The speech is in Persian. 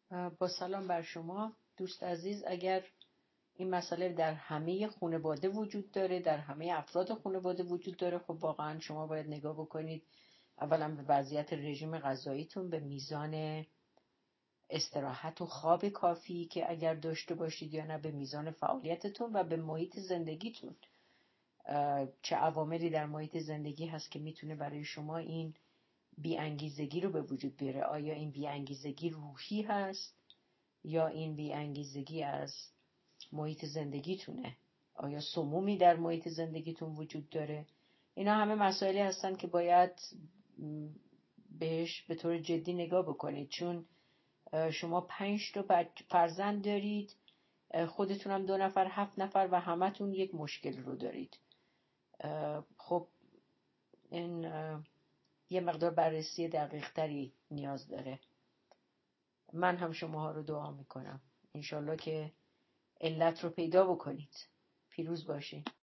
با سلام بر شما دوست عزیز. اگر این مسئله در همه خانواده وجود داره، در همه افراد خانواده وجود داره، خب واقعا شما باید نگاه بکنید اولا به وضعیت رژیم غذاییتون، به میزان استراحت و خواب کافی که اگر داشته باشید یا نه، به میزان فعالیتتون و به محیط زندگیتون. چه عواملی در محیط زندگی هست که میتونه برای شما این بی‌انگیزگی رو به وجود بیاره؟ آیا این بی‌انگیزگی روحی هست یا این بی‌انگیزگی از محیط زندگیتونه؟ آیا سمومی در محیط زندگیتون وجود داره؟ اینا همه مسائلی هستن که باید بهش به طور جدی نگاه بکنید، چون شما 5 تا فرزند دارید، خودتونم 2 نفر، 7 نفر و همتون یک مشکل رو دارید. خب این یه مقدار بررسی دقیق تری نیاز داره. من هم شماها رو دعا میکنم انشالله که علت رو پیدا بکنید. پیروز باشید.